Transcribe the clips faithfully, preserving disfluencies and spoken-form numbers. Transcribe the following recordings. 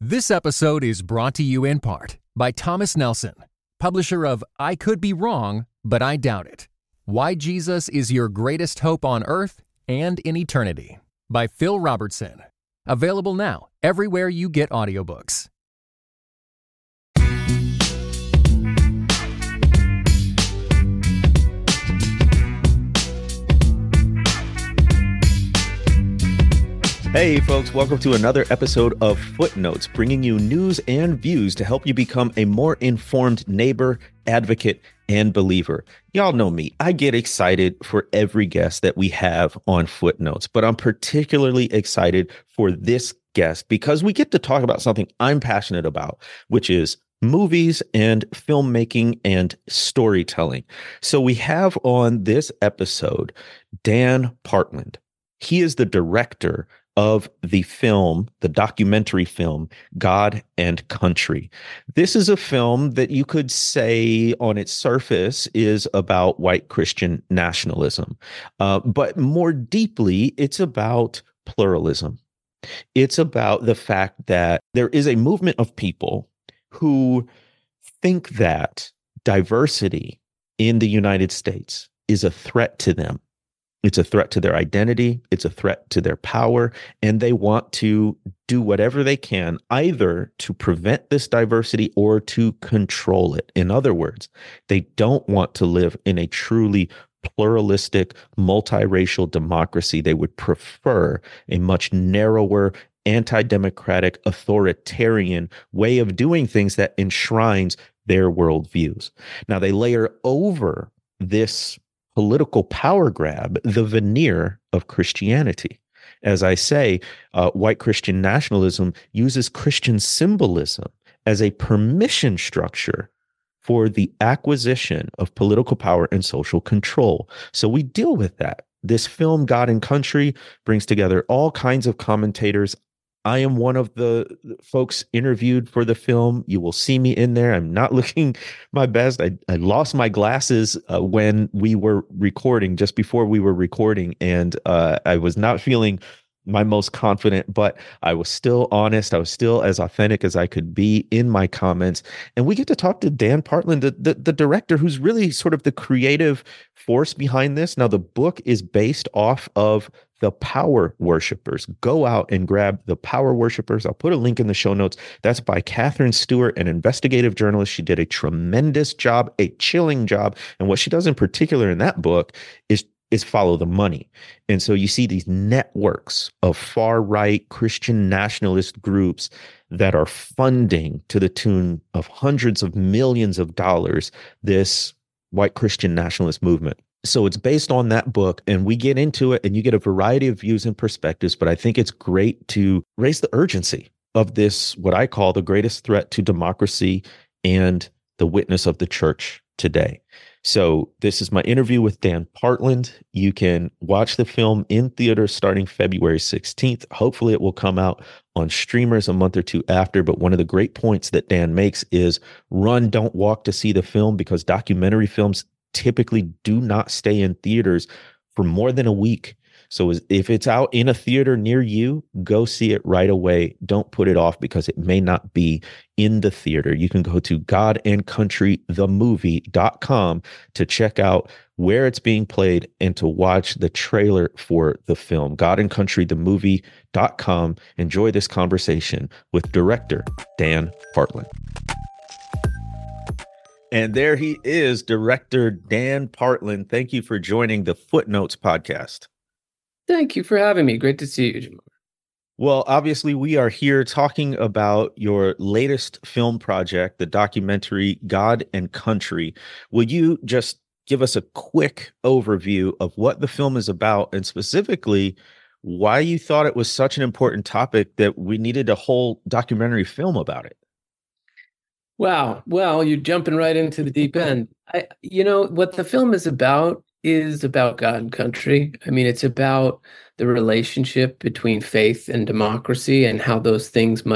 This episode is brought to you in part by Thomas Nelson, publisher of I Could Be Wrong, But I Doubt It. Why Jesus is Your Greatest Hope on Earth and in Eternity, by Phil Robertson. Available now everywhere you get audiobooks. Hey folks, welcome to another episode of Footnotes, bringing you news and views to help you become a more informed neighbor, advocate, and believer. Y'all know me. I get excited for every guest that we have on Footnotes, but I'm particularly excited for this guest because we get to talk about something I'm passionate about, which is movies and filmmaking and storytelling. So we have on this episode Dan Partland. He is the director of the film, the documentary film, God and Country. This is a film that you could say on its surface is about white Christian nationalism. Uh, but more deeply, it's about pluralism. It's about the fact that there is a movement of people who think that diversity in the United States is a threat to them. It's a threat to their identity. It's a threat to their power. And they want to do whatever they can, either to prevent this diversity or to control it. In other words, they don't want to live in a truly pluralistic, multiracial democracy. They would prefer a much narrower, anti-democratic, authoritarian way of doing things that enshrines their worldviews. Now, they layer over this political power grab the veneer of Christianity. As I say, uh, white Christian nationalism uses Christian symbolism as a permission structure for the acquisition of political power and social control. So we deal with that. This film, God and Country, brings together all kinds of commentators. I am one of the folks interviewed for the film. You will see me in there. I'm not looking my best. I, I lost my glasses uh, when we were recording, just before we were recording, and uh, I was not feeling my most confident, but I was still honest. I was still as authentic as I could be in my comments. And we get to talk to Dan Partland, the, the, the director, who's really sort of the creative force behind this. Now, the book is based off of The Power Worshippers. Go out and grab The Power Worshippers. I'll put a link in the show notes. That's by Catherine Stewart, an investigative journalist. She did a tremendous job, a chilling job. And what she does in particular in that book is is follow the money. And so you see these networks of far-right Christian nationalist groups that are funding to the tune of hundreds of millions of dollars this white Christian nationalist movement. So it's based on that book, and we get into it, and you get a variety of views and perspectives, but I think it's great to raise the urgency of this, what I call the greatest threat to democracy and the witness of the church today. So this is my interview with Dan Partland. You can watch the film in theaters starting February sixteenth. Hopefully it will come out on streamers a month or two after. But one of the great points that Dan makes is run, don't walk to see the film, because documentary films typically do not stay in theaters for more than a week. So if it's out in a theater near you, go see it right away. Don't put it off because it may not be in the theater. You can go to god and country the movie dot com to check out where it's being played and to watch the trailer for the film. god and country the movie dot com. Enjoy this conversation with director Dan Partland. And there he is, director Dan Partland. Thank you for joining the Footnotes podcast. Thank you for having me. Great to see you, Jim. Well, obviously, we are here talking about your latest film project, the documentary God and Country. Will you just give us a quick overview of what the film is about, and specifically why you thought it was such an important topic that we needed a whole documentary film about it? Wow. Well, you're jumping right into the deep end. I, you know, what the film is about is about God and country. I mean, it's about the relationship between faith and democracy and how those things might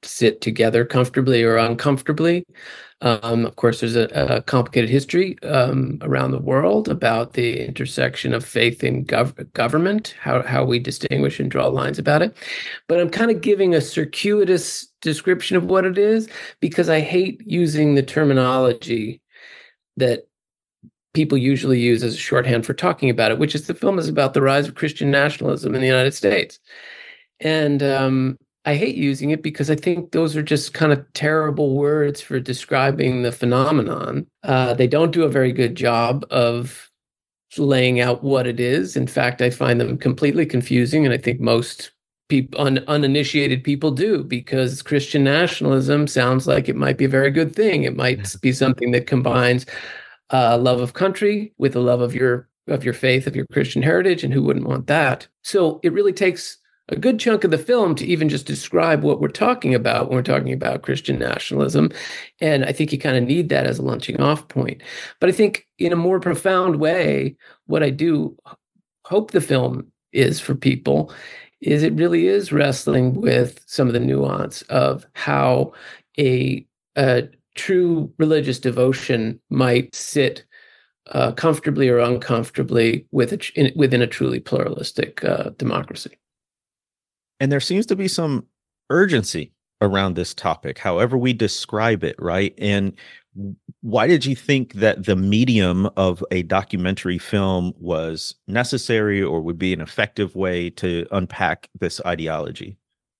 sit together comfortably or uncomfortably. Um, of course, there's a, a complicated history um, around the world about the intersection of faith and gov- government, how, how we distinguish and draw lines about it. But I'm kind of giving a circuitous description of what it is because I hate using the terminology that people usually use as a shorthand for talking about it, which is the film is about the rise of Christian nationalism in the United States. And um, I hate using it because I think those are just kind of terrible words for describing the phenomenon. Uh, they don't do a very good job of laying out what it is. In fact, I find them completely confusing, and I think most people, un, uninitiated people do, because Christian nationalism sounds like it might be a very good thing. It might be something that combines uh, love of country with a love of your of your faith, of your Christian heritage, and who wouldn't want that? So it really takes a good chunk of the film to even just describe what we're talking about when we're talking about Christian nationalism. And I think you kind of need that as a launching off point. But I think in a more profound way, what I do hope the film is for people is it really is wrestling with some of the nuance of how a, a true religious devotion might sit uh, comfortably or uncomfortably with a, in, within a truly pluralistic uh, democracy. And there seems to be some urgency around this topic, however we describe it, right? And why did you think that the medium of a documentary film was necessary or would be an effective way to unpack this ideology?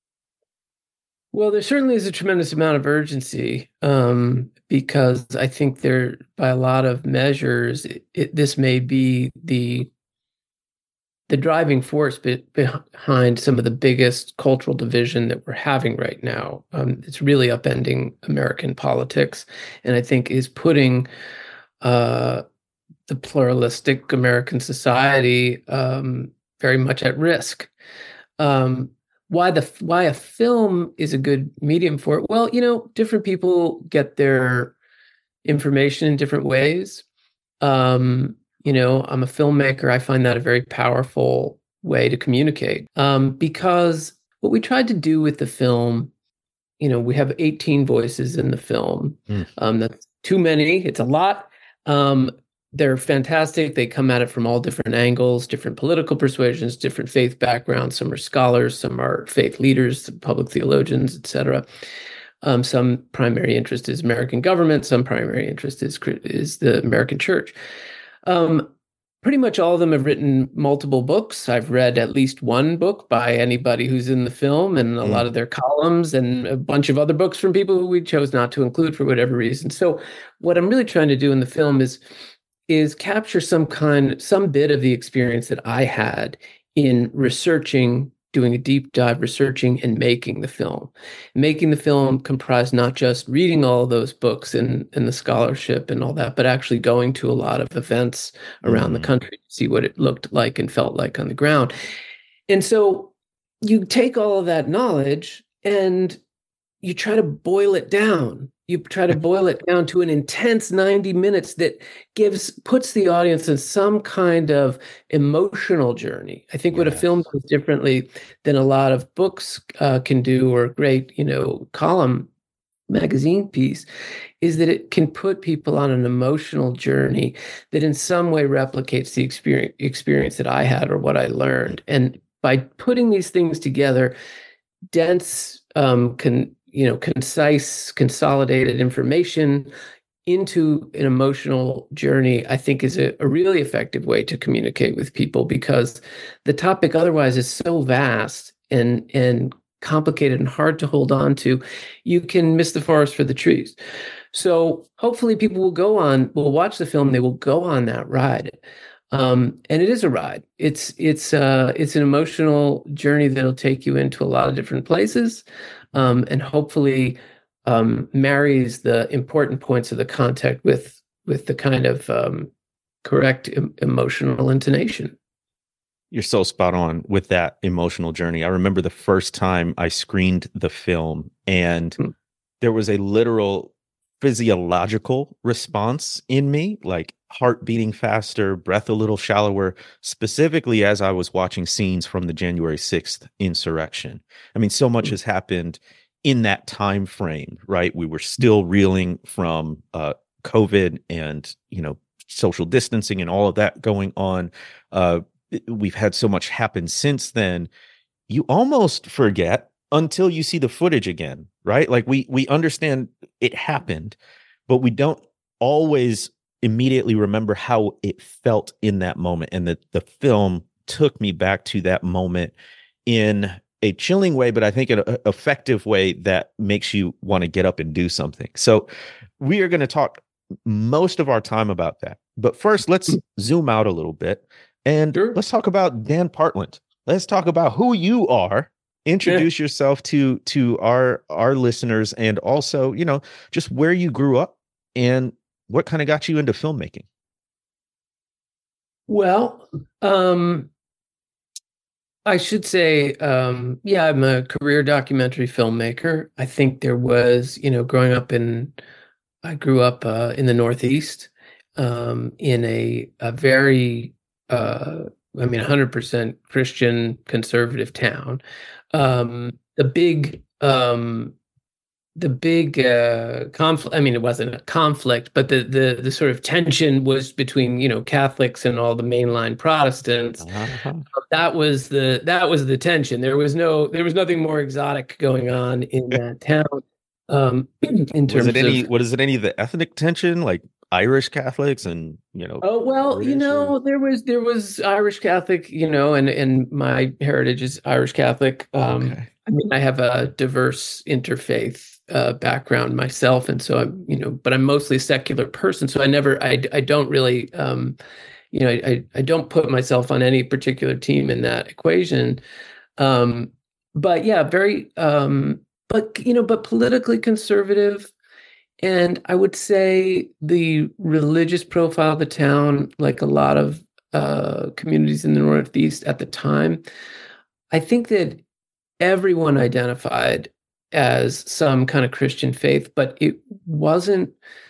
Well, there certainly is a tremendous amount of urgency um, because I think there, by a lot of measures, it, it, this may be the the driving force be, behind some of the biggest cultural division that we're having right now. Um, it's really upending American politics, and I think is putting uh, the pluralistic American society um, very much at risk. Um, why the why a film is a good medium for it? Well, you know, different people get their information in different ways. Um, You know, I'm a filmmaker. I find that a very powerful way to communicate um, because what we tried to do with the film, you know, we have eighteen voices in the film. Mm. Um, that's too many. It's a lot. Um, they're fantastic. They come at it from all different angles, different political persuasions, different faith backgrounds. Some are scholars, some are faith leaders, public theologians, et cetera. Um, some primary interest is American government. Some primary interest is is the American church. Um, pretty much all of them have written multiple books. I've read at least one book by anybody who's in the film, and a mm. lot of their columns, and a bunch of other books from people who we chose not to include for whatever reason. So what I'm really trying to do in the film is, is capture some kind, some bit of the experience that I had in researching, doing a deep dive, researching and making the film. Making the film comprised not just reading all of those books and, and the scholarship and all that, but actually going to a lot of events around mm. the country to see what it looked like and felt like on the ground. And so you take all of that knowledge and you try to boil it down. You try to boil it down to an intense ninety minutes that gives, puts the audience in some kind of emotional journey. I think yes. what a film does differently than a lot of books uh, can do, or a great, you know, column magazine piece, is that it can put people on an emotional journey that in some way replicates the experience, experience that I had or what I learned. And by putting these things together, dense, um, can, you know, concise, consolidated information into an emotional journey, I think is a, a really effective way to communicate with people, because the topic otherwise is so vast and, and complicated and hard to hold on to. You can miss the forest for the trees. So hopefully people will go on, will watch the film, they will go on that ride. Um, and it is a ride. It's it's uh, it's an emotional journey that'll take you into a lot of different places, um, and hopefully um, marries the important points of the content with with the kind of um, correct em- emotional intonation. You're so spot on with that emotional journey. I remember the first time I screened the film, and hmm. there was a literal physiological response in me, like heart beating faster, breath a little shallower, specifically as I was watching scenes from the January sixth insurrection. I mean, so much has happened in that time frame, right? We were still reeling from uh, COVID and, you know, social distancing and all of that going on. Uh, we've had so much happen since then. You almost forget until you see the footage again, right? Like we we understand it happened, but we don't always immediately remember how it felt in that moment. And that the film took me back to that moment in a chilling way, but I think an effective way that makes you want to get up and do something. So we are going to talk most of our time about that. But first, let's zoom out a little bit and Sure. let's talk about Dan Partland. Let's talk about who you are. Introduce yeah. yourself to to our our listeners, and also, you know, just where you grew up and what kind of got you into filmmaking. Well, um, I should say, um, yeah, I'm a career documentary filmmaker. I think there was, you know, growing up in, I grew up uh, in the Northeast, um, in a a very, uh, I mean, one hundred percent Christian conservative town. Um, the big, um, the big uh, conflict. I mean, it wasn't a conflict, but the the the sort of tension was between, you know, Catholics and all the mainline Protestants. Uh-huh. That was the that was the tension. There was no there was nothing more exotic going on in that town. Um, in terms was it any of what is it any of the ethnic tension, like Irish Catholics and, you know? Oh well, British you know, or... there was there was Irish Catholic, you know, and and my heritage is Irish Catholic. Um, Okay. I mean, I have a diverse interfaith uh, background myself, and so I'm, you know, but I'm mostly a secular person, so I never, I I don't really, um, you know, I I don't put myself on any particular team in that equation. Um, but yeah, very, um, but you know, but politically conservative. And I would say the religious profile of the town, like a lot of uh, communities in the Northeast at the time, I think that everyone identified as some kind of Christian faith, but it wasn't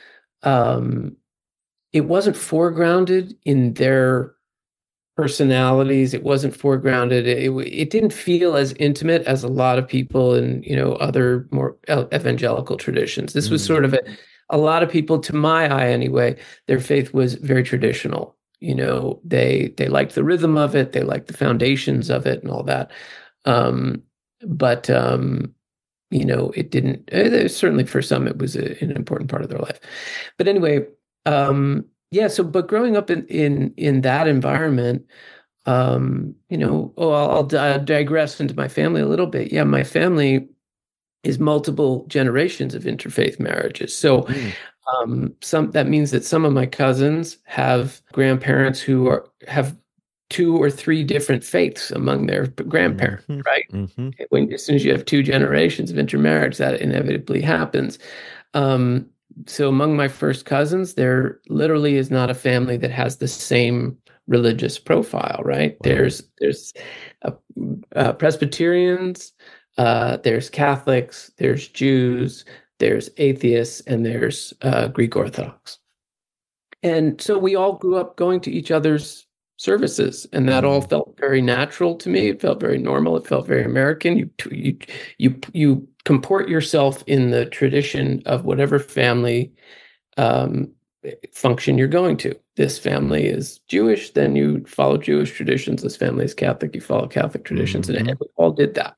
um, it wasn't foregrounded in their personalities. It wasn't foregrounded. It, it didn't feel as intimate as a lot of people in, you know, other more evangelical traditions. This was Mm. sort of a, a lot of people, to my eye anyway, their faith was very traditional. You know, they they liked the rhythm of it, they liked the foundations of it and all that. Um, but um, you know, it didn't. Uh, certainly, for some, it was a, an important part of their life. But anyway. Um, Yeah, so but growing up in in in that environment, um, you know, oh, I'll, I'll di- digress into my family a little bit. Yeah, my family is multiple generations of interfaith marriages. So, Mm. um, some that means that some of my cousins have grandparents who are have two or three different faiths among their grandparents, Mm-hmm. right? Mm-hmm. When as soon as you have two generations of intermarriage, that inevitably happens. Um, so among my first cousins, there literally is not a family that has the same religious profile, right? Wow. There's there's uh, uh, Presbyterians, uh, there's Catholics, there's Jews, there's atheists, and there's uh, Greek Orthodox. And so we all grew up going to each other's services, and that all felt very natural to me. It felt very normal. It felt very American. You you you you comport yourself in the tradition of whatever family um, function you're going to. This family is Jewish, then you follow Jewish traditions. This family is Catholic, you follow Catholic traditions, mm-hmm. and we all did that.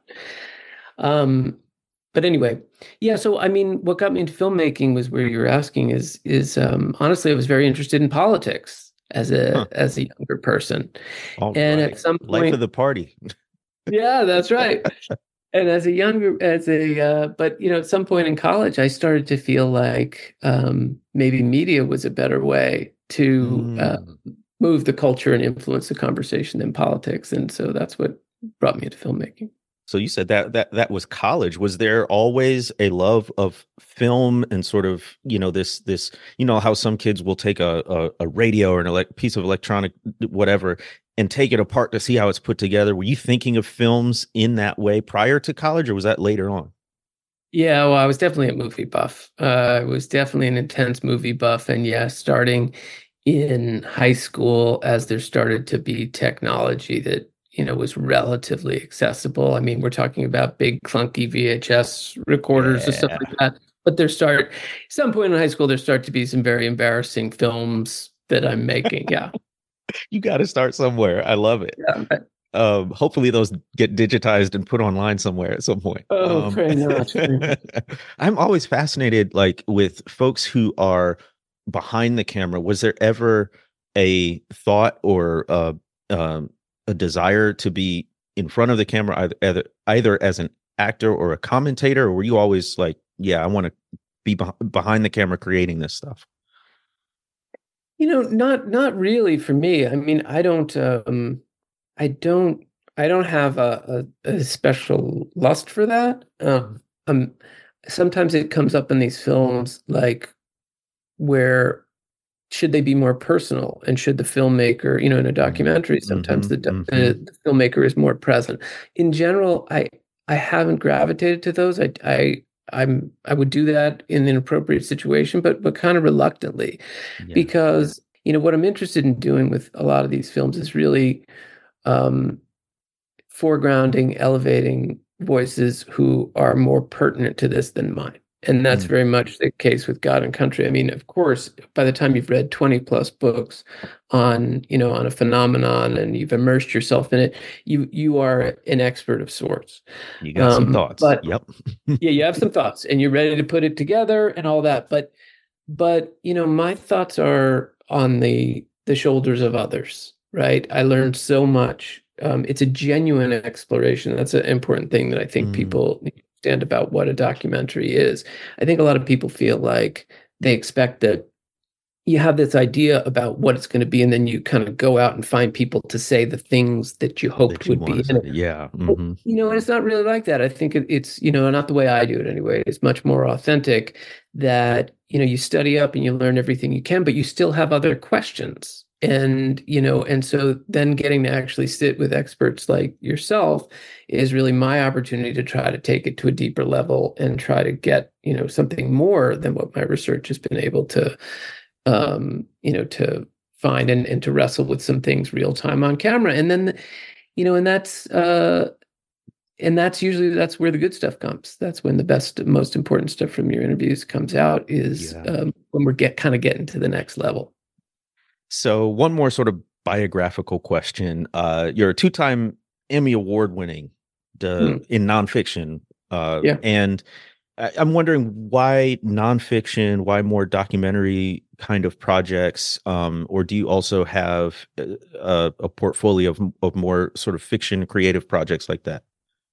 Um, but anyway, yeah. So I mean, what got me into filmmaking was where you're asking is is um, honestly, I was very interested in politics as a huh. as a younger person, all and right. at some point, life of the party. Yeah, that's right. And as a younger, as a, uh, but you know, at some point in college, I started to feel like um, maybe media was a better way to mm. uh, move the culture and influence the conversation than politics, and so that's what brought me into filmmaking. So you said that that that was college. Was there always a love of film and sort of, you know, this this you know how some kids will take a a, a radio or an ele- piece of electronic whatever and take it apart to see how it's put together? Were you thinking of films in that way prior to college, or was that later on? Yeah, well, I was definitely a movie buff. Uh, I was definitely an intense movie buff, and yeah, starting in high school as there started to be technology that, you know, was relatively accessible. I mean, we're talking about big clunky V H S recorders and stuff Yeah. like that. But there start some point in high school, there start to be some very embarrassing films that I'm making. Yeah. You got to start somewhere. I love it. Yeah. Um, hopefully those get digitized and put online somewhere at some point. Oh, Um, pray not. I'm always fascinated, like with folks who are behind the camera. Was there ever a thought or uh, um, a desire to be in front of the camera, either, either either as an actor or a commentator, or were you always like, yeah, I want to be beh- behind the camera creating this stuff? You know, not not really for me. I mean, I don't um I don't I don't have a, a, a special lust for that. Um, um sometimes it comes up in these films like where should they be more personal and should the filmmaker, you know, in a documentary, sometimes Mm-hmm, the, do- mm-hmm. the, the filmmaker is more present. In general, I I haven't gravitated to those. I I I'm I would do that in an appropriate situation, but but kind of reluctantly Yeah. because you know what I'm interested in doing with a lot of these films is really um, foregrounding, elevating voices who are more pertinent to this than mine. And that's Mm. very much the case with God and Country. I mean, of course, by the time you've read twenty plus books on, you know, on a phenomenon and you've immersed yourself in it, you you are an expert of sorts. You got some Um, thoughts. but Yep. yeah, you have some thoughts and you're ready to put it together and all that. But but you know, my thoughts are on the the shoulders of others, right? I learned so much. Um, it's a genuine exploration. That's an important thing that I think Mm. people need to understand about what a documentary is. I think a lot of people feel like they expect that you have this idea about what it's going to be, and then you kind of go out and find people to say the things that you hoped That you would want be to in say. it. Yeah. But, Hmm. you know, and it's not really like that. I think it, it's, you know, not the way I do it anyway. It's much more authentic that, you know, you study up and you learn everything you can, but you still have other questions. And, you know, and so then getting to actually sit with experts like yourself is really my opportunity to try to take it to a deeper level and try to get, you know, something more than what my research has been able to, um, you know, to find and, and to wrestle with some things real time on camera. And then, you know, and that's, uh, and that's usually that's where the good stuff comes. That's when the best, most important stuff from your interviews comes out is Yeah. um, when we're get kind of getting to the next level. So one more sort of biographical question. Uh, you're a two-time Emmy Award winning Hmm. in nonfiction. Uh, Yeah. and I, I'm wondering why nonfiction, why more documentary kind of projects, um, or do you also have a, a portfolio of, of more sort of fiction creative projects like that?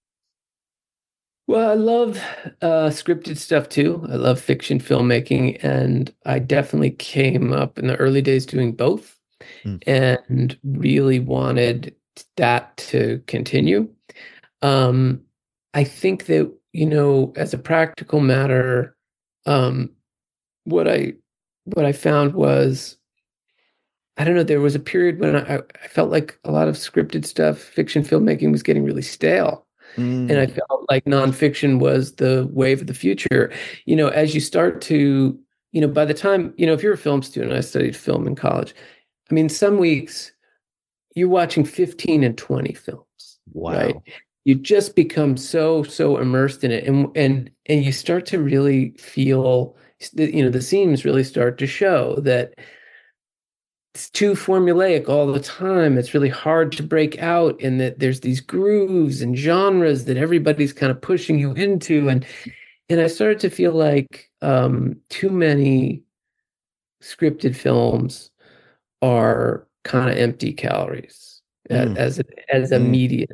Well, I love uh, scripted stuff too. I love fiction filmmaking, and I definitely came up in the early days doing both, Mm. and really wanted that to continue. Um, I think that, you know, as a practical matter, um, what I what I found was, I don't know, there was a period when I, I felt like a lot of scripted stuff, fiction filmmaking was getting really stale. And I Mm. felt like nonfiction was the wave of the future. You know, as you start to, you know, by the time, you know, if you're a film student, I studied film in college. I mean, some weeks you're watching fifteen and twenty films, right? Wow. You just become so, so immersed in it. And and and you start to really feel, you know, the seams really start to show that it's too formulaic all the time. It's really hard to break out, and that there's these grooves and genres that everybody's kind of pushing you into. And and I started to feel like um, too many scripted films are kind of empty calories a- Mm. as a, as a Mm. media.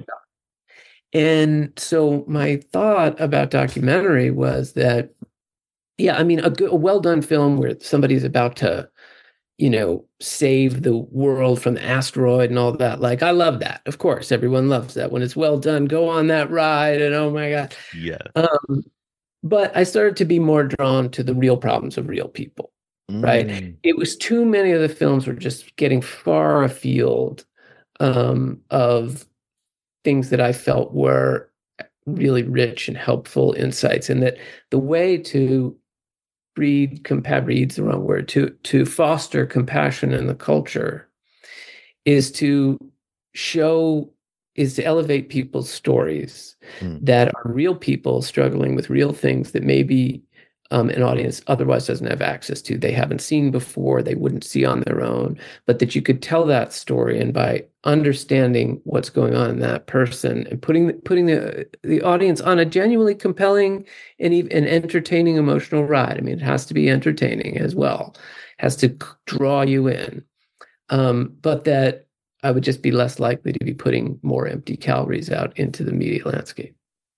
And so my thought about documentary was that, yeah, I mean, a, good, a well done film where somebody's about to, you know, save the world from the asteroid and all that. Like, I love that. Of course, everyone loves that when it's well done. Go on that ride, and oh my God. Yeah. Um, but I started to be more drawn to the real problems of real people, right? Mm. It was too many of the films were just getting far afield um, of things that I felt were really rich and helpful insights, and that the way to breed compa breed's the wrong word to to foster compassion in the culture is to show is to elevate people's stories Mm. that are real people struggling with real things that maybe um, an audience otherwise doesn't have access to. They haven't seen before, they wouldn't see on their own, but that you could tell that story, and by understanding what's going on in that person and putting putting the the audience on a genuinely compelling and even an entertaining emotional ride. I mean, it has to be entertaining as well, it has to draw you in, um, but that I would just be less likely to be putting more empty calories out into the media landscape.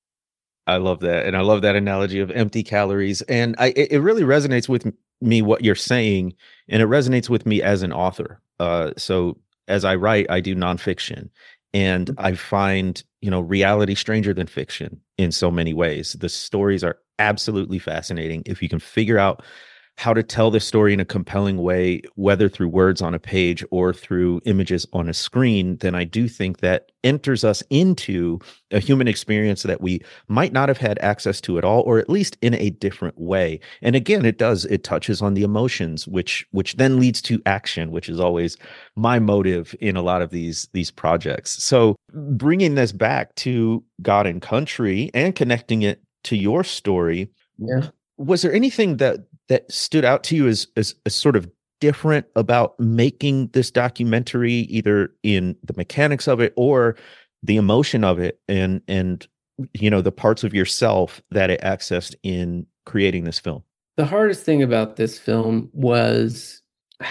I love that. And I love that analogy of empty calories. And I, it, it really resonates with me, what you're saying. And it resonates with me as an author. Uh, so as I write, I do nonfiction, and I find, you know, reality stranger than fiction in so many ways. The stories are absolutely fascinating. If you can figure out how to tell the story in a compelling way, whether through words on a page or through images on a screen, then I do think that enters us into a human experience that we might not have had access to at all, or at least in a different way. And again, it does, it touches on the emotions, which which then leads to action, which is always my motive in a lot of these these projects. So bringing this back to God and Country and connecting it to your story, Yeah. was there anything that that stood out to you as, as as sort of different about making this documentary, either in the mechanics of it or the emotion of it, and and you know, the parts of yourself that it accessed in creating this film? The hardest thing about this film was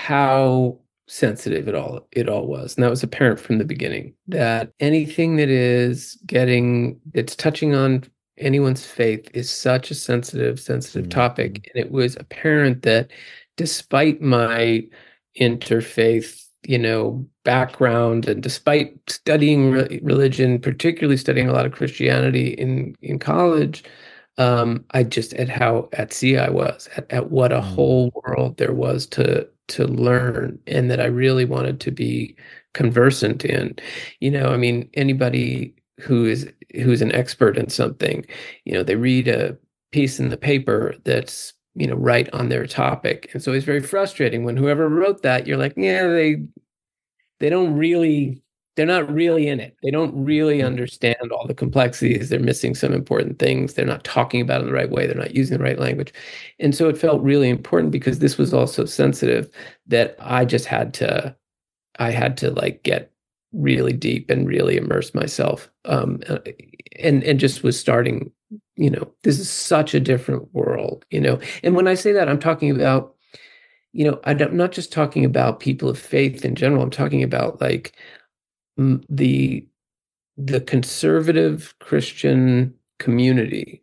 how sensitive it all it all was, and that was apparent from the beginning. That anything that is getting that's touching on anyone's faith is such a sensitive, sensitive Mhm. topic. And it was apparent that despite my interfaith, you know, background, and despite studying re- religion, particularly studying a lot of Christianity in, in college, um, I just at how at sea I was, at, at what a Mm. whole world there was to to learn, and that I really wanted to be conversant in. You know, I mean, anybody who is who's an expert in something, you know, they read a piece in the paper that's, you know, right on their topic. And so it's very frustrating when whoever wrote that, you're like, yeah, they they don't really, they're not really in it. They don't really understand all the complexities. They're missing some important things. They're not talking about it in the right way. They're not using the right language. And so it felt really important, because this was also sensitive, that I just had to, I had to like get really deep and really immerse myself. Um, and, and just was starting, you know, this is such a different world, you know? And when I say that, I'm talking about, you know, I'm not just talking about people of faith in general. I'm talking about like m- the the conservative Christian community,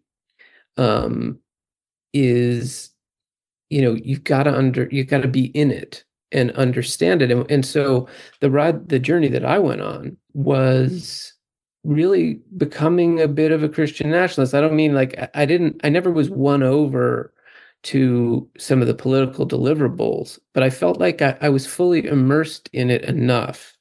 um, is, you know, you've got to under you've got to be in it and understand it. And, and so the ride, the journey that I went on was really becoming a bit of a Christian nationalist. I don't mean like I I didn't, I never was won over to some of the political deliverables, but I felt like I, I was fully immersed in it enough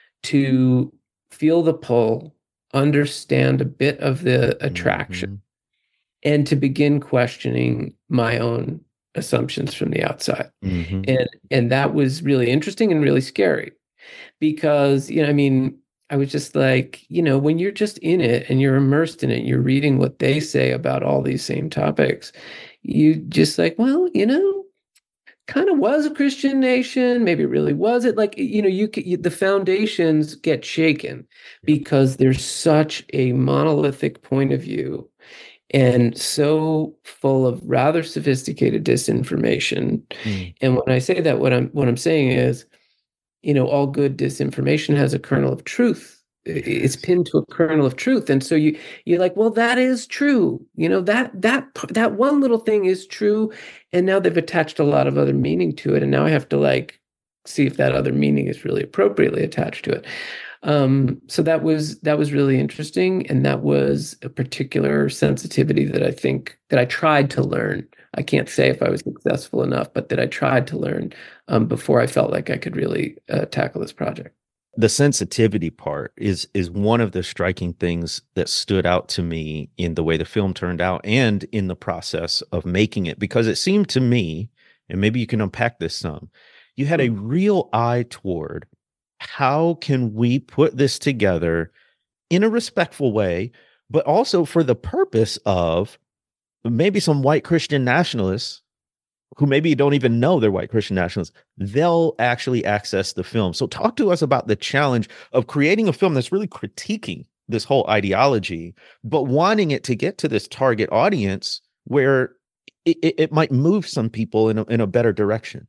to feel the pull, understand a bit of the attraction, Mhm. and to begin questioning my own assumptions from the outside. Mhm. And and that was really interesting and really scary, because, you know, I mean, I was just like, you know, when you're just in it and you're immersed in it, you're reading what they say about all these same topics, you just like, well, you know, kind of was a Christian nation. Maybe it really wasn't. Like, you know, you, c- you the foundations get shaken because there's such a monolithic point of view, and so full of rather sophisticated disinformation. Mm. And when I say that, what I'm what I'm saying is, you know, all good disinformation has a kernel of truth. I- It's pinned to a kernel of truth, and so you you're like, well, that is true. You know, that that p- that one little thing is true, and now they've attached a lot of other meaning to it, and now I have to like see if that other meaning is really appropriately attached to it. Um, so that was that was really interesting, and that was a particular sensitivity that I think that I tried to learn. I can't say if I was successful enough, but that I tried to learn um, before I felt like I could really uh, tackle this project. The sensitivity part is is one of the striking things that stood out to me in the way the film turned out and in the process of making it, because it seemed to me, and maybe you can unpack this some, you had a real eye toward how can we put this together in a respectful way, but also for the purpose of maybe some white Christian nationalists who maybe don't even know they're white Christian nationalists, they'll actually access the film. So talk to us about the challenge of creating a film that's really critiquing this whole ideology, but wanting it to get to this target audience where it, it, it might move some people in a, in a better direction.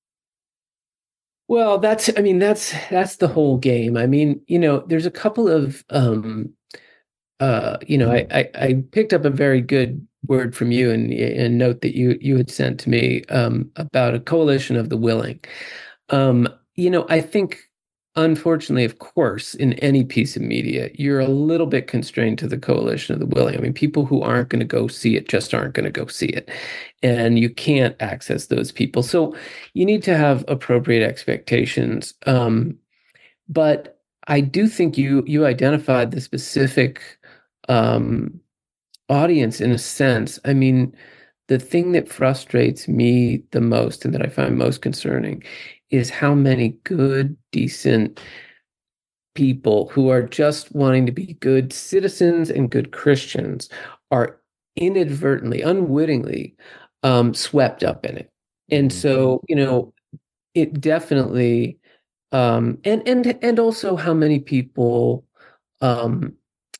Well, that's, I mean, that's, that's the whole game. I mean, you know, there's a couple of, um, uh, you know, I, I, I picked up a very good word from you and a note that you, you had sent to me, um, about a coalition of the willing. Um, you know, I think, unfortunately, of course, in any piece of media, you're a little bit constrained to the coalition of the willing. I mean, people who aren't going to go see it just aren't going to go see it. And you can't access those people. So you need to have appropriate expectations. Um, but I do think you you identified the specific um, audience in a sense. I mean, the thing that frustrates me the most and that I find most concerning is how many good, decent people who are just wanting to be good citizens and good Christians are inadvertently, unwittingly um, swept up in it. And so, you know, it definitely, um, and and and also how many people um,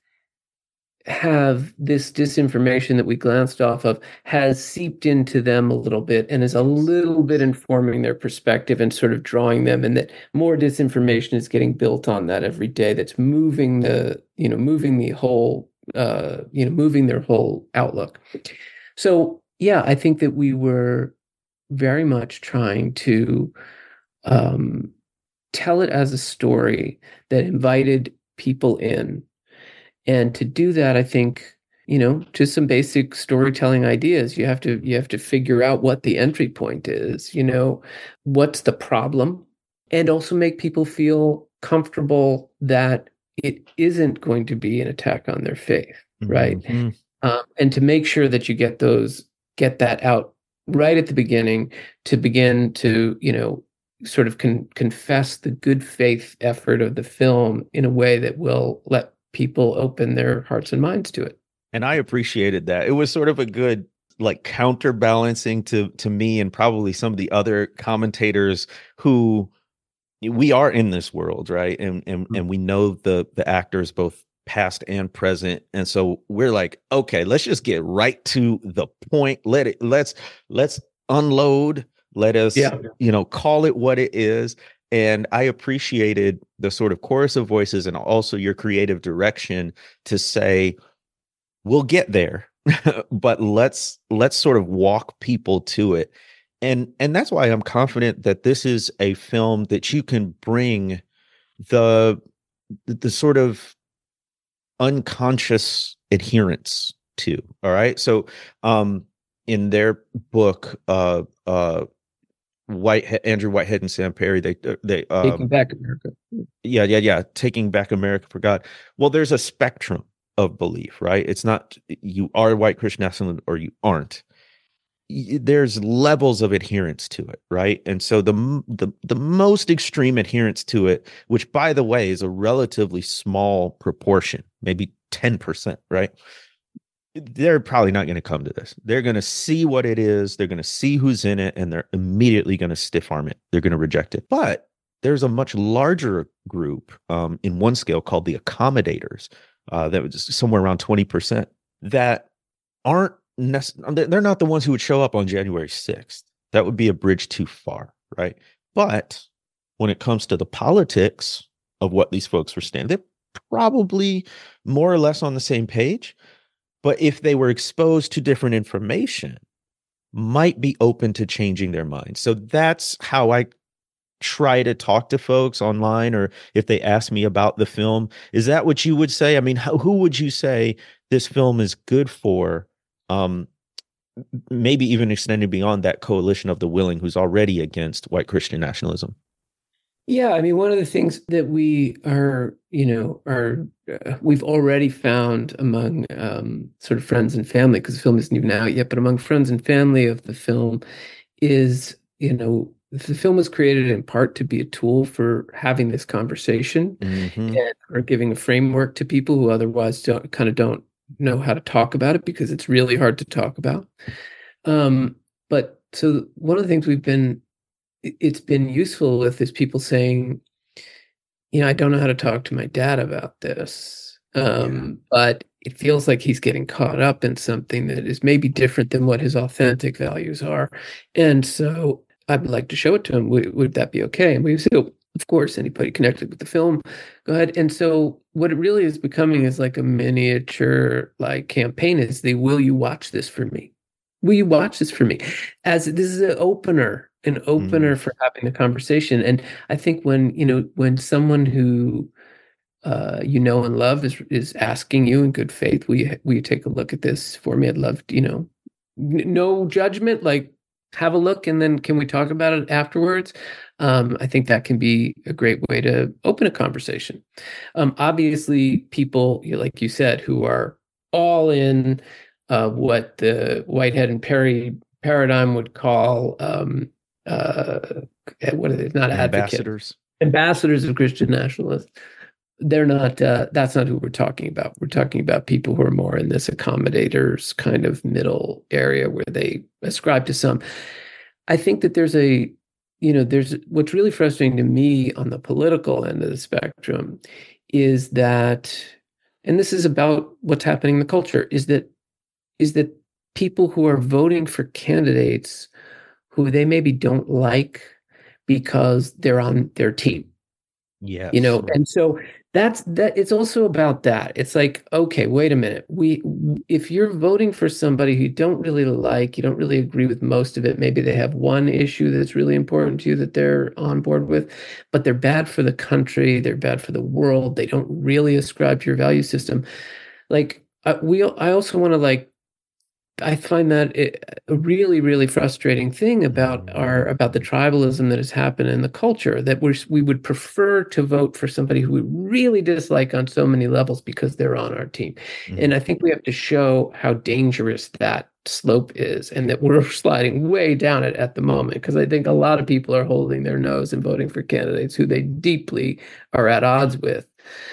have this disinformation that we glanced off of has seeped into them a little bit and is a little bit informing their perspective and sort of drawing them, and that more disinformation is getting built on that every day. That's moving the, you know, moving the whole, uh, you know, moving their whole outlook. So, yeah, I think that we were very much trying to um, tell it as a story that invited people in. And to do that, I think, you know, just some basic storytelling ideas. You have to you have to figure out what the entry point is, you know, what's the problem, and also make people feel comfortable that it isn't going to be an attack on their faith, right? Mm-hmm. Um, and to make sure that you get those get that out right at the beginning to begin to, you know, sort of con- confess the good faith effort of the film in a way that will let people open their hearts and minds to it. And I appreciated that. It was sort of a good, like, counterbalancing to to me and probably some of the other commentators who, we are in this world, right? And and and we know the the actors, both past and present. And so we're like, okay, let's just get right to the point. Let it let's let's unload. Let us, yeah. you know, call it what it is. And I appreciated the sort of chorus of voices and also your creative direction to say, we'll get there, but let's let's sort of walk people to it. And and that's why I'm confident that this is a film that you can bring the the sort of unconscious adherence to. All right. So um, in their book, uh, uh, Whitehead, Andrew Whitehead and Sam Perry, they they um, Taking Back America. Yeah, yeah, yeah. Taking Back America for God. Well, there's a spectrum of belief, right? It's not you are a white Christian nationalist or you aren't. There's levels of adherence to it, right? And so the the the most extreme adherence to it, which by the way is a relatively small proportion, maybe ten percent, right? They're probably not going to come to this. They're going to see what it is. They're going to see who's in it, and they're immediately going to stiff arm it. They're going to reject it. But there's a much larger group um, in one scale called the accommodators, uh, that was somewhere around twenty percent that aren't necessarily, they're not the ones who would show up on January sixth. That would be a bridge too far, right? But when it comes to the politics of what these folks were standing, they're probably more or less on the same page. But if they were exposed to different information, might be open to changing their minds. So that's how I try to talk to folks online, or if they ask me about the film. Is that what you would say? I mean, how, who would you say this film is good for? Um, maybe even extending beyond that coalition of the willing who's already against white Christian nationalism. Yeah, I mean, one of the things that we are, you know, are uh, we've already found among um, sort of friends and family, because the film isn't even out yet, but among friends and family of the film is, you know, the film was created in part to be a tool for having this conversation Mm-hmm. and or giving a framework to people who otherwise don't kind of don't know how to talk about it because it's really hard to talk about. Um, but so one of the things we've been it's been useful with is people saying, you know, I don't know how to talk to my dad about this. Um, yeah. But it feels like he's getting caught up in something that is maybe different than what his authentic values are. And so I'd like to show it to him. Would, would that be okay? And we said, oh, of course, anybody connected with the film, go ahead. And so what it really is becoming is like a miniature like campaign is the, will you watch this for me? Will you watch this for me? As this is an opener, an opener mm. for having a conversation. And I think when, you know, when someone who uh, you know and love is is asking you in good faith, will you, will you take a look at this for me? I'd love to, you know, n- no judgment, like have a look and then can we talk about it afterwards? Um, I think that can be a great way to open a conversation. Um, obviously, people, like you said, who are all in uh, what the Whitehead and Perry paradigm would call um, uh, what are they? Not ambassadors, advocates. Ambassadors of Christian nationalism. They're not. Uh, that's not who we're talking about. We're talking about people who are more in this accommodators kind of middle area where they ascribe to some. I think that there's a, you know, there's what's really frustrating to me on the political end of the spectrum is that, and this is about what's happening in the culture, is that is that people who are voting for candidates who they maybe don't like because they're on their team. Yeah. You know, and so that's that it's also about that. It's like, okay, wait a minute. We if you're voting for somebody who you don't really like, you don't really agree with most of it, maybe they have one issue that's really important to you that they're on board with, but they're bad for the country, they're bad for the world, they don't really ascribe to your value system. Like uh, we I also want to like I find that it, a really, really frustrating thing about our about the tribalism that has happened in the culture. That we we would prefer to vote for somebody who we really dislike on so many levels because they're on our team, mm-hmm. and I think we have to show how dangerous that slope is, and that we're sliding way down it at the moment. Because I think a lot of people are holding their nose and voting for candidates who they deeply are at odds with.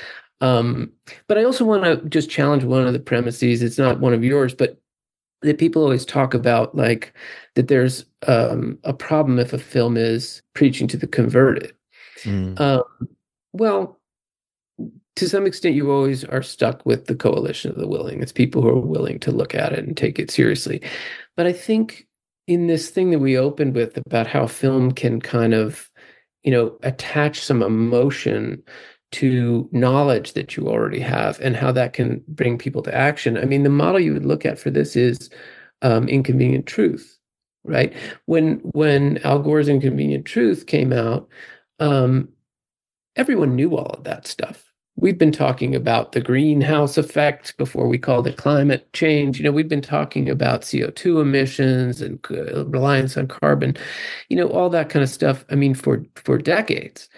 Um, but I also want to just challenge one of the premises. It's not one of yours, but that people always talk about, like that there's um, a problem if a film is preaching to the converted. Mm. Um, well, to some extent, you always are stuck with the coalition of the willing. It's people who are willing to look at it and take it seriously. But I think in this thing that we opened with about how film can kind of, you know, attach some emotion to knowledge that you already have and how that can bring people to action. I mean, the model you would look at for this is um, Inconvenient Truth, right? When when Al Gore's Inconvenient Truth came out, um, everyone knew all of that stuff. We've been talking about the greenhouse effect before we called it climate change. You know, we've been talking about C O two emissions and uh, reliance on carbon, you know, all that kind of stuff. I mean, for for decades.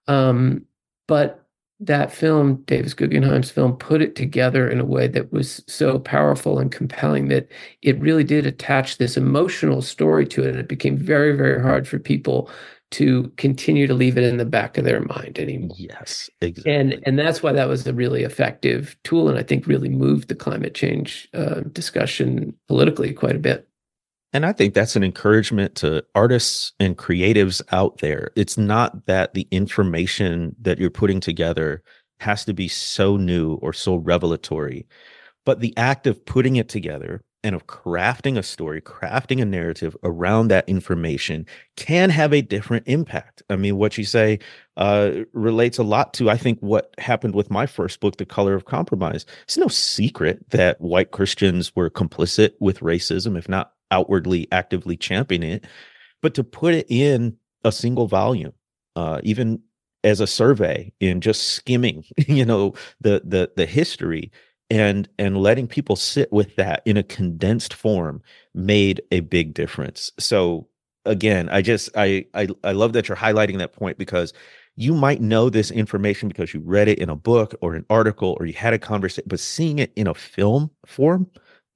Um, But that film, Davis Guggenheim's film, put it together in a way that was so powerful and compelling that it really did attach this emotional story to it. And it became very, very hard for people to continue to leave it in the back of their mind anymore. Yes, exactly. And and that's why that was a really effective tool, and I think really moved the climate change uh, discussion politically quite a bit. And I think that's an encouragement to artists and creatives out there. It's not that the information that you're putting together has to be so new or so revelatory, but the act of putting it together and of crafting a story, crafting a narrative around that information can have a different impact. I mean, what you say uh, relates a lot to, I think, what happened with my first book, The Color of Compromise. It's no secret that white Christians were complicit with racism, if not outwardly actively championing it, but to put it in a single volume, uh, even as a survey in just skimming, you know, the the the history and and letting people sit with that in a condensed form made a big difference. So again, I just I I, I love that you're highlighting that point, because you might know this information because you read it in a book or an article or you had a conversation, but seeing it in a film form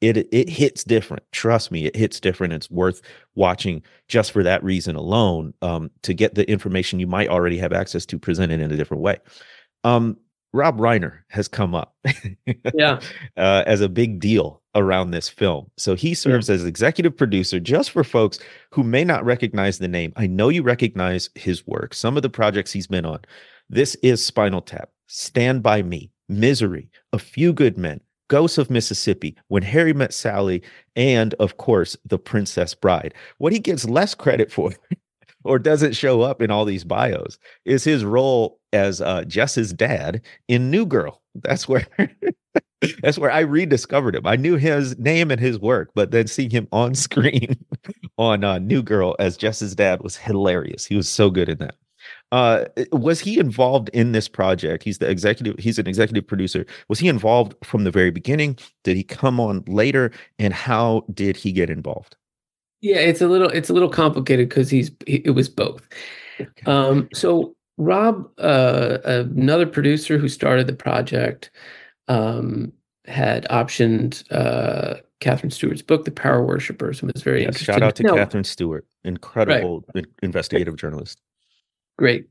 it it hits different. Trust me, it hits different. It's worth watching just for that reason alone, um, to get the information you might already have access to presented in a different way. Um, Rob Reiner has come up yeah. uh, as a big deal around this film. So he serves yeah. as executive producer. Just for folks who may not recognize the name, I know you recognize his work, some of the projects he's been on. This is Spinal Tap, Stand By Me, Misery, A Few Good Men, Ghosts of Mississippi, When Harry Met Sally, and of course, The Princess Bride. What he gets less credit for or doesn't show up in all these bios is his role as uh, Jess's dad in New Girl. That's where that's where I rediscovered him. I knew his name and his work, but then seeing him on screen on uh, New Girl as Jess's dad was hilarious. He was so good in that. Uh, was he involved in this project? He's the executive. He's an executive producer. Was he involved from the very beginning? Did he come on later? And how did he get involved? Yeah, it's a little it's a little complicated because he's it was both. Okay. Um, so Rob, uh, another producer who started the project, um, had optioned uh, Catherine Stewart's book, The Power Worshippers, and was very yeah, interested. Shout out to no. Catherine Stewart, incredible right. investigative journalist. Great,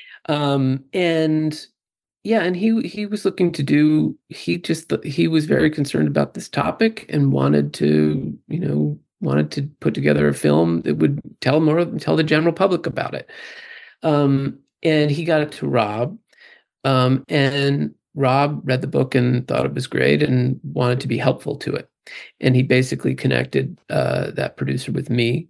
um, and yeah, and he he was looking to do. He just he was very concerned about this topic and wanted to, you know. wanted to put together a film that would tell more, tell the general public about it. Um, and he got it to Rob. Um, and Rob read the book and thought it was great and wanted to be helpful to it. And he basically connected uh, that producer with me.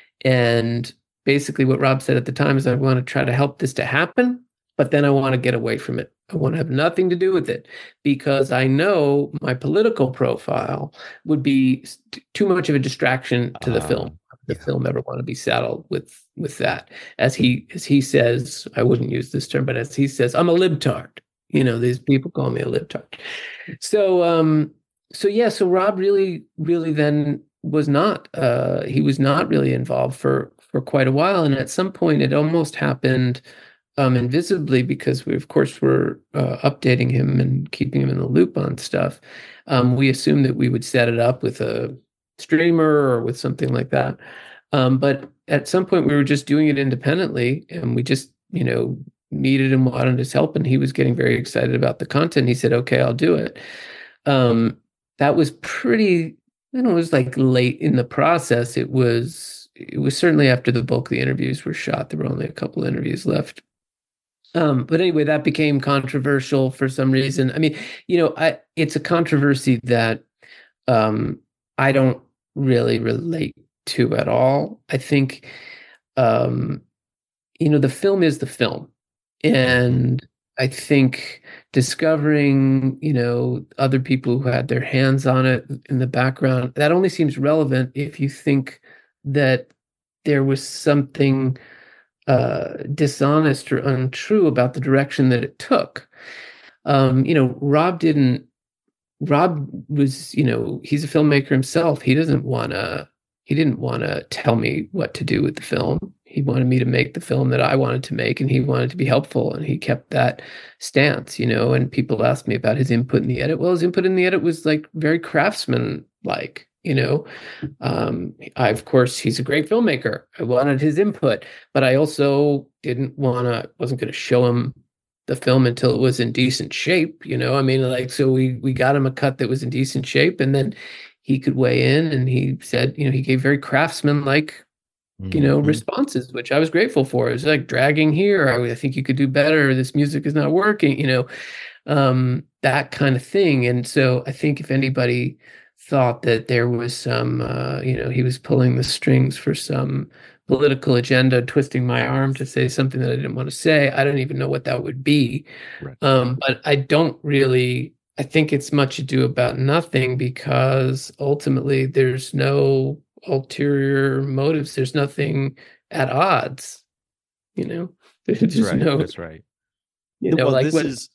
And basically what Rob said at the time is, I want to try to help this to happen, but then I want to get away from it. I want to have nothing to do with it because I know my political profile would be too much of a distraction to the uh, film. The yeah. film ever want to be saddled with with that. As he as he says, I wouldn't use this term, but as he says, I'm a libtard. You know, these people call me a libtard. So um, so yeah, so Rob really, really then was not uh, he was not really involved for for quite a while, and at some point it almost happened. Um, invisibly, because we, of course, were uh, updating him and keeping him in the loop on stuff. Um, we assumed that we would set it up with a streamer or with something like that. Um, but at some point, we were just doing it independently, and we just, you know, needed and wanted his help. And he was getting very excited about the content. He said, "Okay, I'll do it." Um, that was pretty. You know, it was like late in the process. It was. It was certainly after the bulk of the interviews were shot. There were only a couple interviews left. Um, but anyway, that became controversial for some reason. I mean, you know, I, it's a controversy that um, I don't really relate to at all. I think, um, you know, the film is the film. And I think discovering, you know, other people who had their hands on it in the background, that only seems relevant if you think that there was something Uh, dishonest or untrue about the direction that it took. Um, you know, Rob didn't, Rob was, you know, he's a filmmaker himself. He doesn't want to, he didn't want to tell me what to do with the film. He wanted me to make the film that I wanted to make, and he wanted to be helpful, and he kept that stance, you know, and people asked me about his input in the edit. Well, his input in the edit was like very craftsman-like. You know, um, I, of course, he's a great filmmaker. I wanted his input, but I also didn't want to, wasn't going to show him the film until it was in decent shape. You know, I mean, like, so we, we got him a cut that was in decent shape, and then he could weigh in, and he said, you know, he gave very craftsman-like, mm-hmm. you know, responses, which I was grateful for. It was like dragging here. I, I think you could do better. This music is not working, you know, um, that kind of thing. And so I think if anybody thought that there was some, uh, you know, he was pulling the strings for some political agenda, twisting my arm to say something that I didn't want to say, I don't even know what that would be. Right. Um, but I don't really, I think it's much ado about nothing, because ultimately there's no ulterior motives. There's nothing at odds, you know. There's that's right. No, that's right. You know, well, like this what, is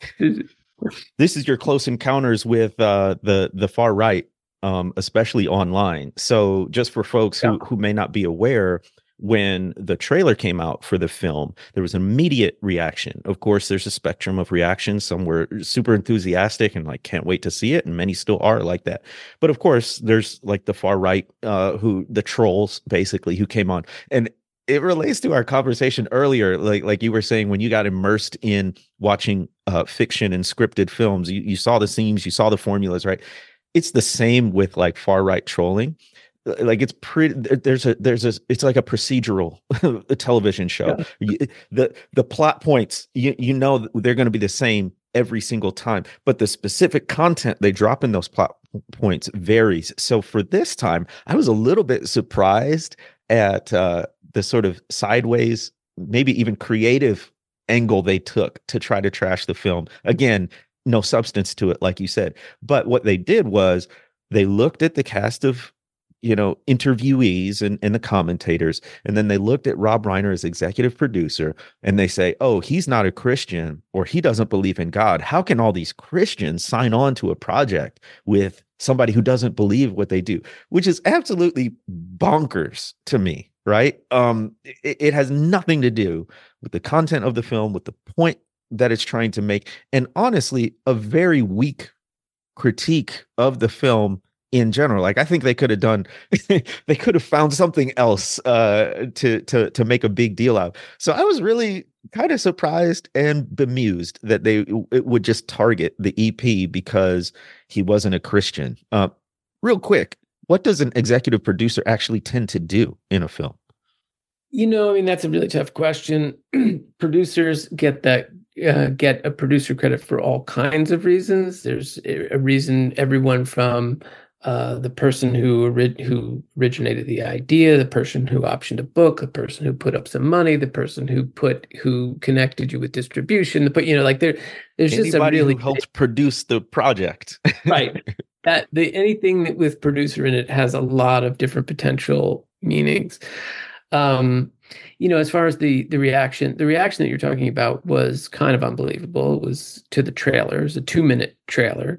this is your close encounters with uh, the the far right, um, especially online. So, just for folks who yeah. who may not be aware, when the trailer came out for the film, there was an immediate reaction. Of course, there's a spectrum of reactions. Some were super enthusiastic and like can't wait to see it, and many still are like that. But of course, there's like the far right, uh, who the trolls basically who came on, and it relates to our conversation earlier. Like like you were saying, when you got immersed in watching uh, fiction and scripted films, you, you saw the themes, you saw the formulas, right? It's the same with like far right trolling. Like it's pretty, there's a there's a it's like a procedural a television show. Yeah. the the plot points, you you know they're going to be the same every single time, but the specific content they drop in those plot points varies. So for this time, I was a little bit surprised at uh the sort of sideways, maybe even creative angle they took to try to trash the film. Again, no substance to it, like you said. But what they did was they looked at the cast of, you know, interviewees and, and the commentators, and then they looked at Rob Reiner as executive producer, and they say, oh, he's not a Christian, or he doesn't believe in God. How can all these Christians sign on to a project with somebody who doesn't believe what they do? Which is absolutely bonkers to me, right? Um, it, it has nothing to do with the content of the film, with the point that it's trying to make, and honestly, a very weak critique of the film in general. Like, I think they could have done, they could have found something else uh, to to to make a big deal out. So I was really kind of surprised and bemused that they it would just target the E P because he wasn't a Christian. Uh, real quick, what does an executive producer actually tend to do in a film? You know, I mean, that's a really tough question. Producers get that uh, get a producer credit for all kinds of reasons. There's a reason, everyone from Uh, the person who ori- who originated the idea, the person who optioned a book, the person who put up some money, the person who put who connected you with distribution. But you know, like there, there's Anybody just a really who helped produce the project, right? That the anything that with producer in it has a lot of different potential meanings. Um, you know, as far as the the reaction, the reaction that you're talking about was kind of unbelievable. It was to the trailer. It was a two minute trailer.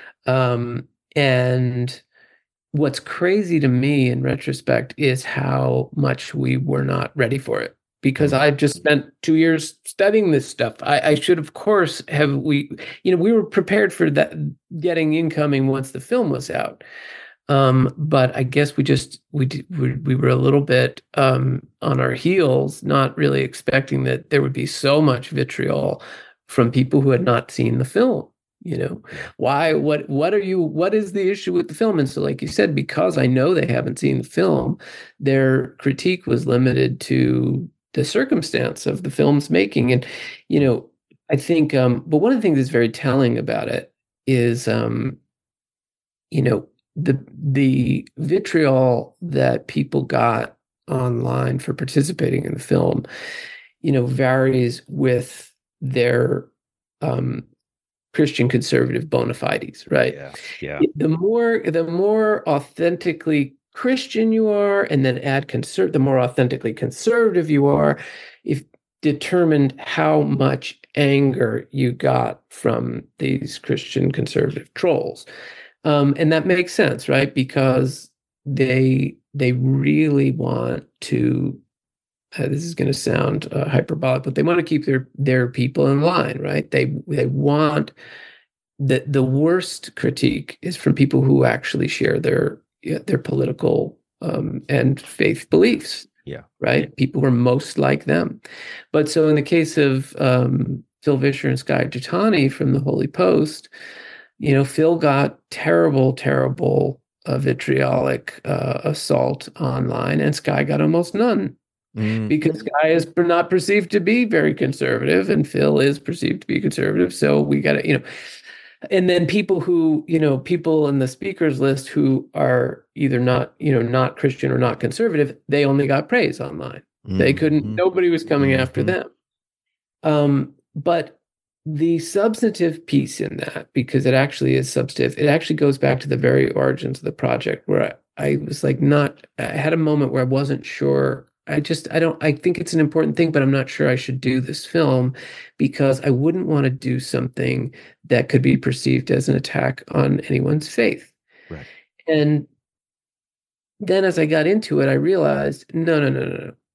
Um, And what's crazy to me in retrospect is how much we were not ready for it, because I just spent two years studying this stuff. I, I should, of course, have we, you know, we were prepared for that getting incoming once the film was out. Um, but I guess we just, we, we, we were a little bit um, on our heels, not really expecting that there would be so much vitriol from people who had not seen the film. You know, why, what, what are you, what is the issue with the film? And so, like you said, because I know they haven't seen the film, their critique was limited to the circumstance of the film's making. And, you know, I think, um, but one of the things that's very telling about it is, um, you know, the, the vitriol that people got online for participating in the film, you know, varies with their, um, Christian conservative bona fides, right? Yeah, yeah. The more the more authentically Christian you are, and then add conser- the more authentically conservative you are, if determined how much anger you got from these Christian conservative trolls. Um, and that makes sense, right? Because they they really want to. Uh, this is going to sound uh, hyperbolic, but they want to keep their their people in line, right? They they want the the worst critique is from people who actually share their their political um, and faith beliefs. Yeah, right. People who are most like them. But so in the case of um, Phil Vischer and Skye Jethani from the Holy Post, you know, Phil got terrible, terrible uh, vitriolic uh, assault online, and Skye got almost none. Mm. Because Skye is not perceived to be very conservative, and Phil is perceived to be conservative. So we got to, you know, and then people who, you know, people in the speakers list who are either not, you know, not Christian or not conservative, they only got praise online. Mm-hmm. They couldn't, nobody was coming mm-hmm. after them. Um, but the substantive piece in that, because it actually is substantive, it actually goes back to the very origins of the project, where I, I was like, not, I had a moment where I wasn't sure. I just, I don't, I think it's an important thing, but I'm not sure I should do this film, because I wouldn't want to do something that could be perceived as an attack on anyone's faith. Right. And then as I got into it, I realized, no, no, no, no, no.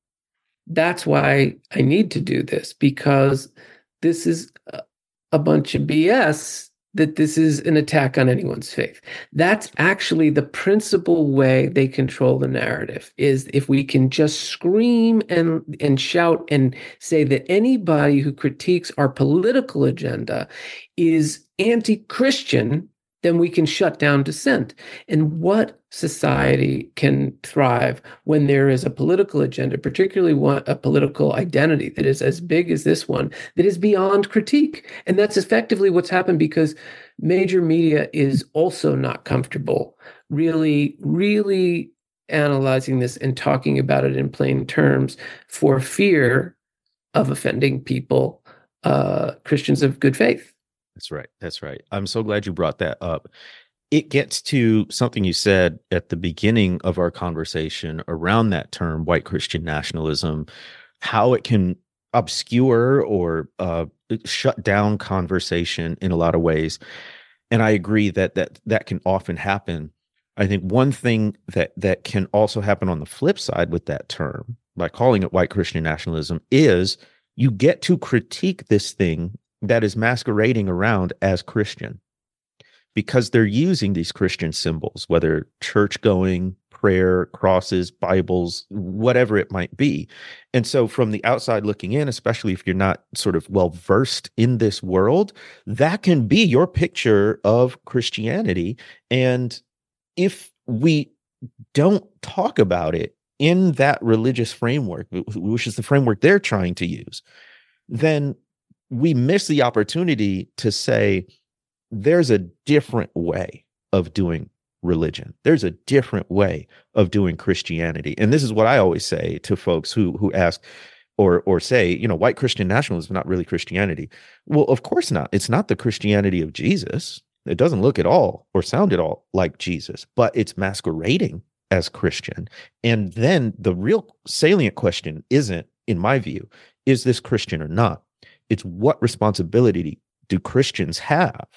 that's why I need to do this, because this is a, a bunch of B S, that this is an attack on anyone's faith. That's actually the principal way they control the narrative, is if we can just scream and, and shout and say that anybody who critiques our political agenda is anti-Christian, then we can shut down dissent. And what society can thrive when there is a political agenda, particularly one, a political identity that is as big as this one, that is beyond critique? And that's effectively what's happened, because major media is also not comfortable really, really analyzing this and talking about it in plain terms, for fear of offending people, uh, Christians of good faith. That's right. That's right. I'm so glad you brought that up. It gets to something you said at the beginning of our conversation around that term, white Christian nationalism, how it can obscure or uh, shut down conversation in a lot of ways. And I agree that that that can often happen. I think one thing that that can also happen on the flip side with that term, by calling it white Christian nationalism, is you get to critique this thing that is masquerading around as Christian, because they're using these Christian symbols, whether church going, prayer, crosses, Bibles, whatever it might be. And so from the outside looking in, especially if you're not sort of well versed in this world, that can be your picture of Christianity. And if we don't talk about it in that religious framework, which is the framework they're trying to use, then we miss the opportunity to say, there's a different way of doing religion. There's a different way of doing Christianity. And this is what I always say to folks who who ask or or say, you know, white Christian nationalism is not really Christianity. Well, of course not. It's not the Christianity of Jesus. It doesn't look at all or sound at all like Jesus, but it's masquerading as Christian. And then the real salient question isn't, in my view, is this Christian or not? It's what responsibility do Christians have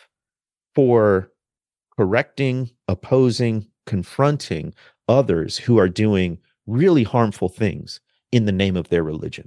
for correcting, opposing, confronting others who are doing really harmful things in the name of their religion.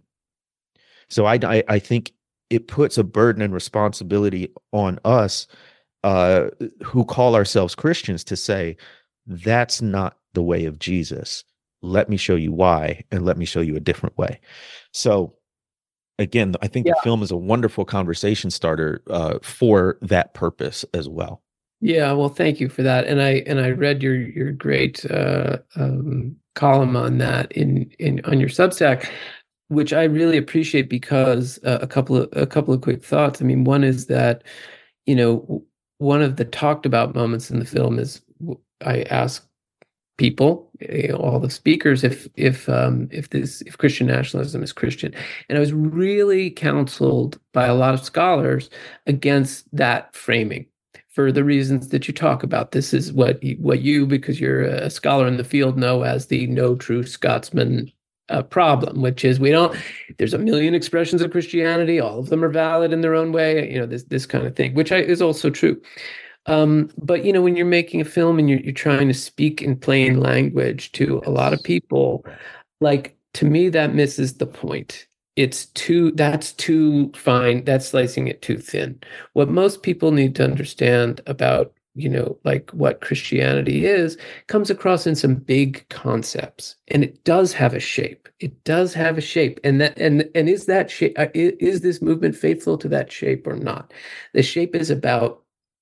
So I, I, I think it puts a burden and responsibility on us uh, who call ourselves Christians to say, that's not the way of Jesus. Let me show you why, and let me show you a different way. So again, I think yeah. the film is a wonderful conversation starter uh, for that purpose as well. Yeah, well, thank you for that. And I and I read your your great uh, um, column on that in in on your Substack, which I really appreciate, because uh, a couple of a couple of quick thoughts. I mean, one is that, you know, one of the talked about moments in the film is, I ask people, you know, all the speakers, if if um, if this if Christian nationalism is Christian, and I was really counseled by a lot of scholars against that framing, for the reasons that you talk about. This is what what you, because you're a scholar in the field, know as the no true Scotsman uh, problem, which is we don't. There's a million expressions of Christianity, all of them are valid in their own way. You know, this this kind of thing, which I, is also true. Um, but, you know, when you're making a film and you're, you're trying to speak in plain language to a lot of people, like, to me, that misses the point. It's too, that's too fine. That's slicing it too thin. What most people need to understand about, you know, like what Christianity is, comes across in some big concepts, and it does have a shape. It does have a shape. And that, and, and is that shape, is this movement faithful to that shape or not? The shape is about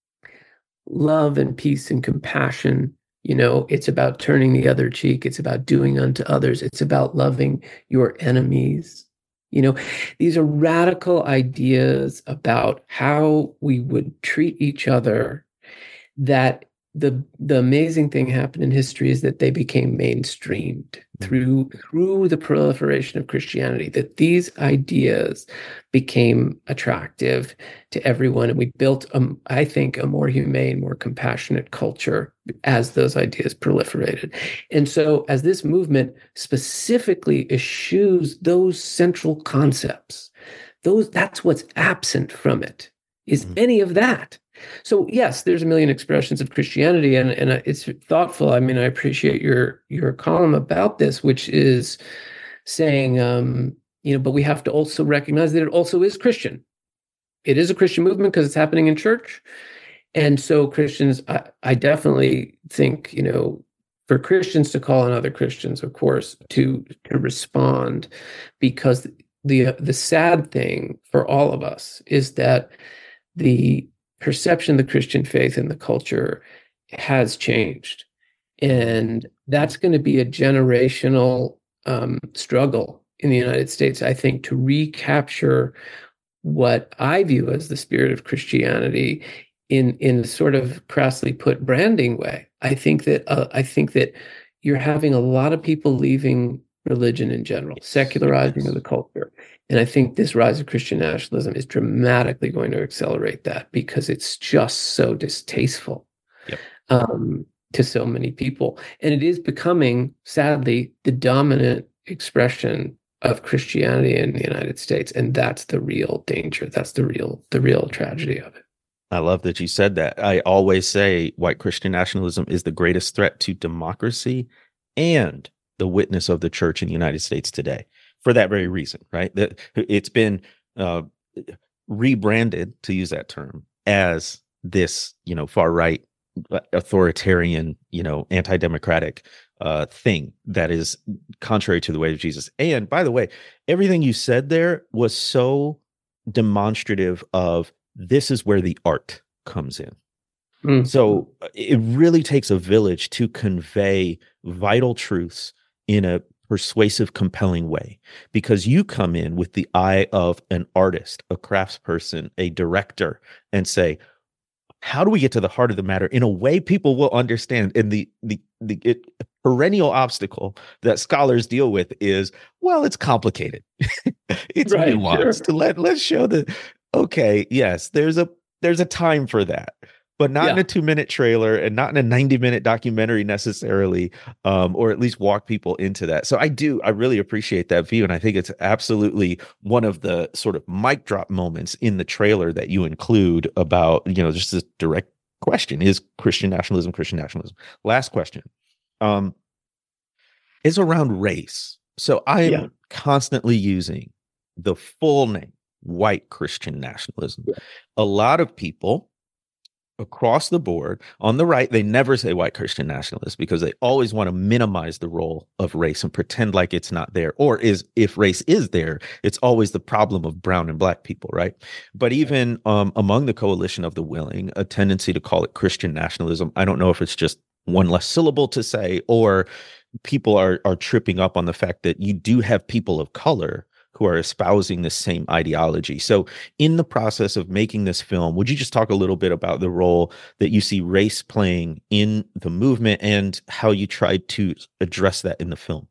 love and peace and compassion. You know, it's about turning the other cheek. It's about doing unto others. It's about loving your enemies. You know, these are radical ideas about how we would treat each other, that the the amazing thing happened in history is that they became mainstreamed through through the proliferation of Christianity, that these ideas became attractive to everyone, and we built, um, I think, a more humane, more compassionate culture as those ideas proliferated. And so as this movement specifically eschews those central concepts, those that's what's absent from it, is mm-hmm. any of that. So yes, there's a million expressions of Christianity, and, and it's thoughtful. I mean, I appreciate your your column about this, which is saying, um, you know, but we have to also recognize that it also is Christian. It is a Christian movement because it's happening in church. And so Christians, I, I definitely think, you know, for Christians to call on other Christians, of course, to to respond, because the the sad thing for all of us is that the perception of the Christian faith in the culture has changed. And that's going to be a generational um, struggle in the United States, I think, to recapture what I view as the spirit of Christianity in in sort of crassly put branding way. I think that uh, I think that you're having a lot of people leaving religion in general, secularizing of the culture. And I think this rise of Christian nationalism is dramatically going to accelerate that, because it's just so distasteful Yep. um, to so many people. And it is becoming, sadly, the dominant expression of Christianity in the United States. And that's the real danger. That's the real, the real tragedy of it. I love that you said that. I always say white Christian nationalism is the greatest threat to democracy and the witness of the church in the United States today, for that very reason, right? That it's been uh, rebranded, to use that term, as this, you know, far right, authoritarian, you know, anti-democratic uh, thing that is contrary to the way of Jesus. And by the way, everything you said there was so demonstrative of this is where the art comes in. Mm. So it really takes a village to convey vital truths in a persuasive, compelling way, because you come in with the eye of an artist, a craftsperson, a director, and say, how do we get to the heart of the matter in a way people will understand? And the the the it, perennial obstacle that scholars deal with is, well, it's complicated. It's right, nuanced. Sure. Let let's show that. Okay, yes, there's a there's a time for that, but not yeah. in a two minute trailer and not in a ninety minute documentary necessarily, um, or at least walk people into that. So I do, I really appreciate that view. And I think it's absolutely one of the sort of mic drop moments in the trailer that you include about, you know, just this direct question: is Christian nationalism Christian nationalism? Last question um, is around race. So I am yeah. constantly using the full name, white Christian nationalism. Yeah. A lot of people across the board on the right, they never say white Christian nationalist because they always want to minimize the role of race and pretend like it's not there. Or is if race is there, it's always the problem of brown and black people, right? But even um, among the coalition of the willing, a tendency to call it Christian nationalism. I don't know if it's just one less syllable to say, or people are are tripping up on the fact that you do have people of color who are espousing the same ideology. So in the process of making this film, would you just talk a little bit about the role that you see race playing in the movement and how you tried to address that in the film?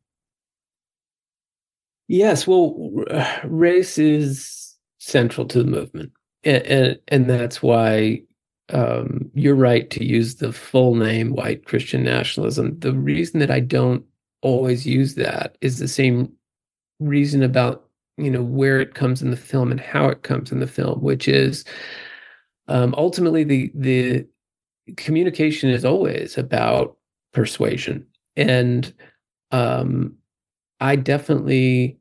Yes, well, race is central to the movement. And, and, and that's why um, you're right to use the full name, white Christian nationalism. The reason that I don't always use that is the same reason about, you know, where it comes in the film and how it comes in the film, which is um, ultimately the the communication is always about persuasion. And um, I definitely,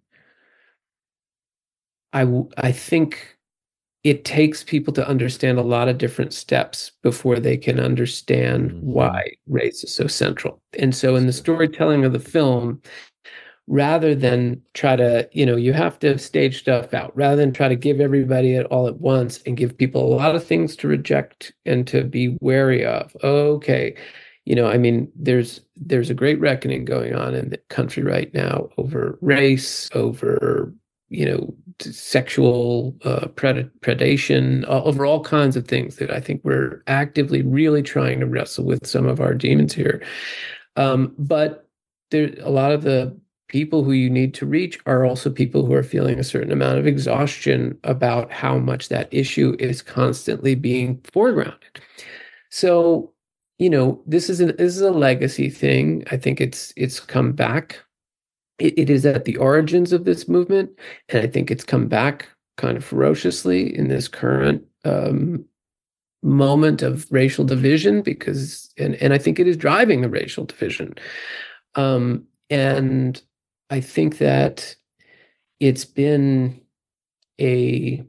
I I think it takes people to understand a lot of different steps before they can understand mm-hmm. why race is so central. And so in the storytelling of the film, rather than try to, you know, you have to stage stuff out, rather than try to give everybody it all at once and give people a lot of things to reject and to be wary of. Okay, you know, I mean, there's there's a great reckoning going on in the country right now over race, over, you know, sexual uh, pred- predation, uh, over all kinds of things that I think we're actively really trying to wrestle with some of our demons here. Um, but there, a lot of the people who you need to reach are also people who are feeling a certain amount of exhaustion about how much that issue is constantly being foregrounded. So, you know, this is, an, this is a legacy thing. I think it's it's come back. It, it is at the origins of this movement, and I think it's come back kind of ferociously in this current um, moment of racial division, because, and, and I think it is driving the racial division. Um, and I think that it's been a,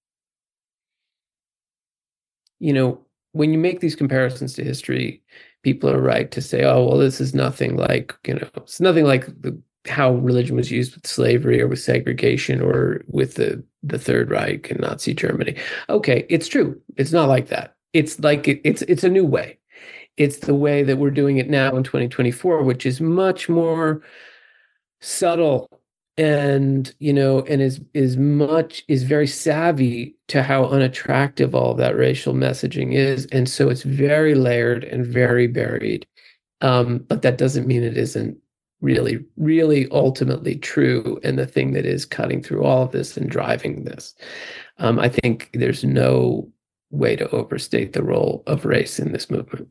you know, when you make these comparisons to history, people are right to say, oh, well, this is nothing like, you know, it's nothing like the, how religion was used with slavery or with segregation or with the, the Third Reich and Nazi Germany. Okay, it's true. It's not like that. It's like, it, it's it's a new way. It's the way that we're doing it now in twenty twenty-four, which is much more subtle and, you know, and is is much is very savvy to how unattractive all of that racial messaging is. And so it's very layered and very buried. Um, but that doesn't mean it isn't really, really ultimately true. And the thing that is cutting through all of this and driving this. Um, I think there's no way to overstate the role of race in this movement.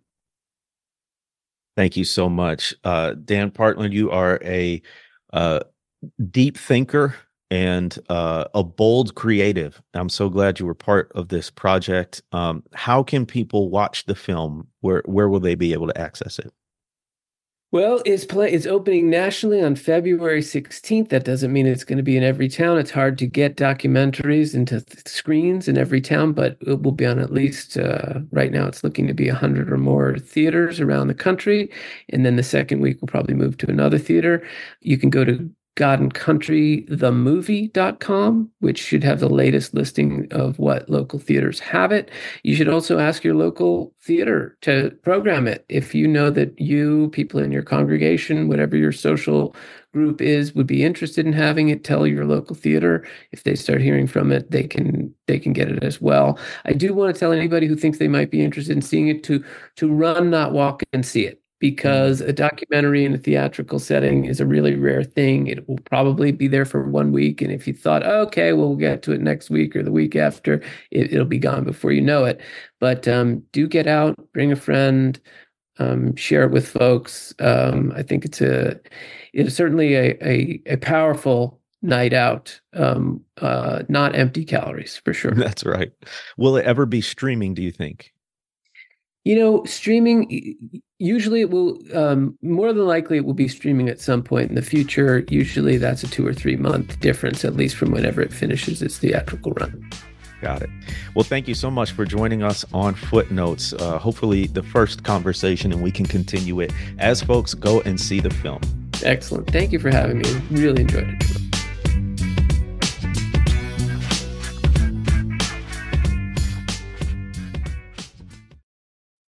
Thank you so much. Uh, Dan Partland, you are a uh, deep thinker and uh, a bold creative. I'm so glad you were part of this project. Um, how can people watch the film? Where where will they be able to access it? Well, it's play it's opening nationally on February sixteenth. That doesn't mean it's going to be in every town. It's hard to get documentaries into th- screens in every town, but it will be on at least, uh, right now it's looking to be one hundred or more theaters around the country. And then the second week we'll probably move to another theater. You can go to God and Country the movie dot com, which should have the latest listing of what local theaters have it. You should also ask your local theater to program it. If you know that you, people in your congregation, whatever your social group is, would be interested in having it, tell your local theater. If they start hearing from it, they can they can get it as well. I do want to tell anybody who thinks they might be interested in seeing it to to run, not walk, and see it. Because a documentary in a theatrical setting is a really rare thing. It will probably be there for one week. And if you thought, oh, okay, well, we'll get to it next week or the week after, it, it'll be gone before you know it. But um, do get out, bring a friend, um, share it with folks. Um, I think it's a it's certainly a, a, a powerful night out, um, uh, not empty calories, for sure. That's right. Will it ever be streaming, do you think? You know, streaming, usually it will, um, more than likely it will be streaming at some point in the future. Usually that's a two or three month difference, at least from whenever it finishes its theatrical run. Got it. Well, thank you so much for joining us on Footnotes. Uh, hopefully the first conversation, and we can continue it as folks go and see the film. Excellent. Thank you for having me. Really enjoyed it.